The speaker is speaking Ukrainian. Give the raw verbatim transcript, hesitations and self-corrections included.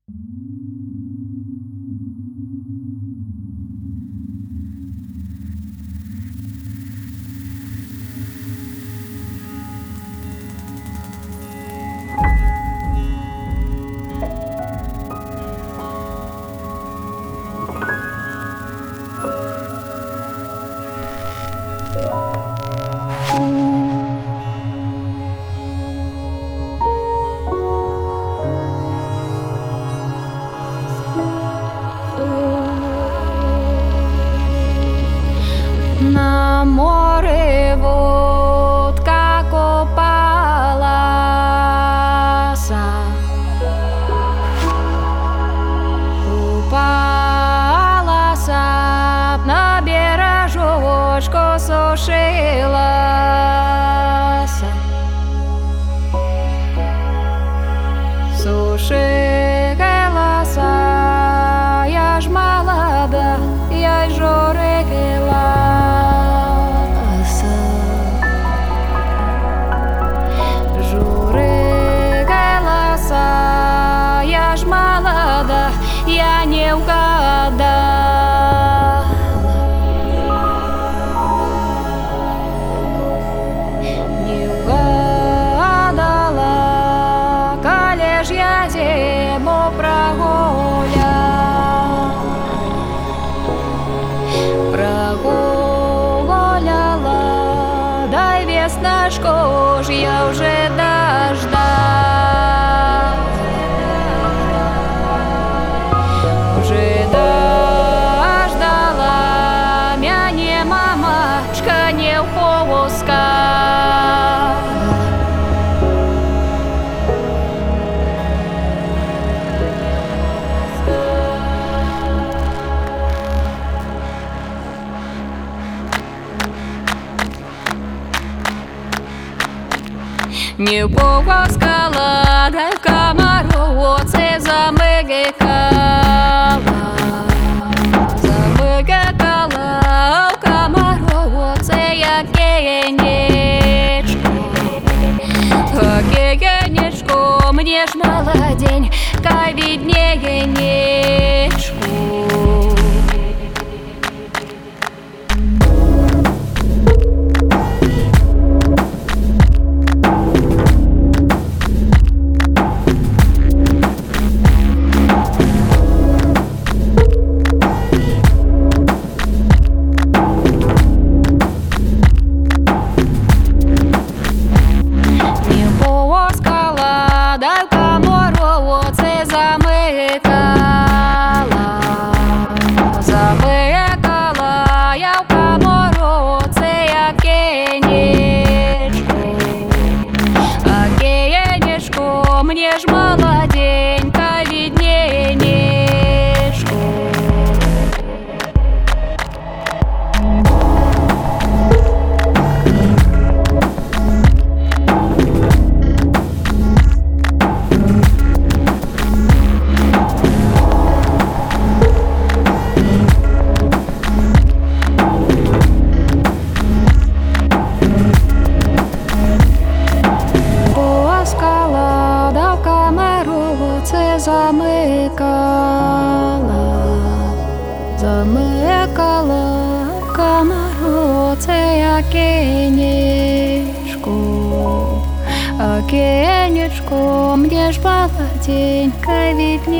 На море водка копалася, купалася, на бережочку сушилася, сушилася, я ж молода, я ж журила. Я не угадала, не угадала, коли ж я зиму прогуляла, прогуляла, дай веснушку ж я уже дождалась. Уже дождала меня мамочка, не упускала. Не упускала, дай в комару це замикала. Замикала в комару це як генечко. Генечко, мне ж молодень, ка виднее генечку. Замикала я в комору, це як генечко. А генечко, мне ж молоденька, виднее генечку. Замикала, замикала комару, це як генечко. А генечко, мне ж молоденька, виднее